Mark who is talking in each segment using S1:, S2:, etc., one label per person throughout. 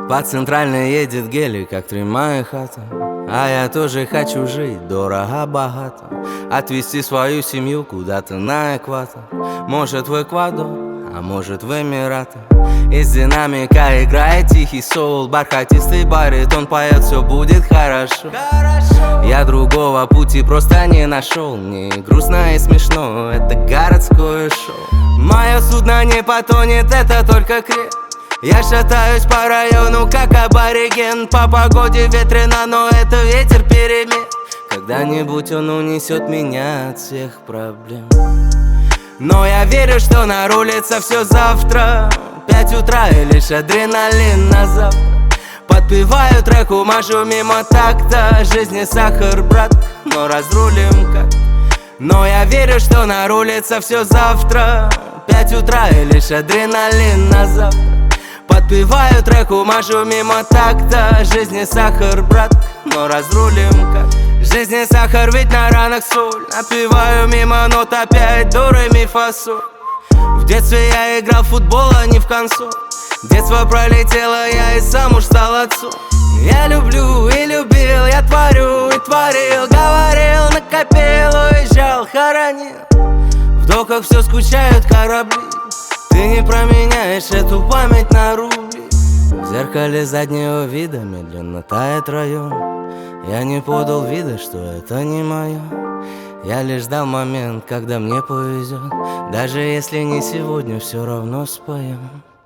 S1: По центральной едет гелик, как три мои хаты. А я тоже хочу жить дорого-богато, отвезти свою семью куда-то на экватор. Может в Эквадор, а может в Эмираты. Из динамика играет тихий соул, бархатистый баритон поет, все будет хорошо. Я другого пути просто не нашел. Мне грустно и смешно, это городское шоу. Мое судно не потонет, это только креп. Я шатаюсь по району, как абориген. По погоде ветрено, но это ветер перемен. Когда-нибудь он унесет меня от всех проблем. Но я верю, что нарулится все завтра. 5 утра и лишь адреналин на завтра. Подпеваю треку, мажу мимо такта. Жизнь не сахар, брат, но разрулим как. Но я верю, что нарулится все завтра. 5 утра и лишь адреналин на завтра. Подпеваю треку, мажу мимо такта. Жизнь не сахар, брат, но разрулим как. Жизнь не сахар, ведь на ранах соль. Напеваю мимо нот опять до ре ми фа соль. В детстве я играл в футбол, а не в консоль. Детство пролетело, я и сам уж стал отцом. Я люблю и любил, я творю и творил. Говорил, накопил, уезжал, хоронил. В доках все скучают корабли. Ты не променяешь эту память на рубли. В зеркале заднего вида медленно тает район. Я не подал вида, что это не мое. Я лишь ждал момент, когда мне повезет. Даже если не сегодня, все равно споем.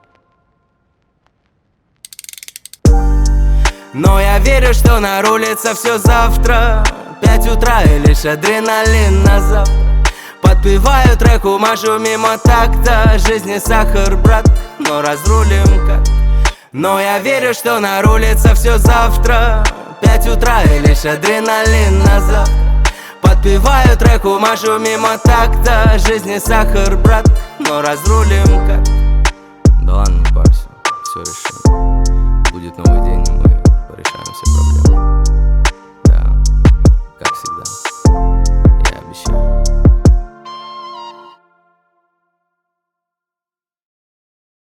S1: Но я верю, что нарулится все завтра. 5 утра и лишь адреналин на завтра. Подпеваю треку, мажу мимо такта. Жизнь не сахар, брат, но разрулим как. Но я верю, что нарулится все завтра. 5 утра и лишь адреналин на завтра. Подпеваю треку, мажу мимо такта. Жизнь не сахар, брат, но разрулим как. Да ладно, не парься, все решим.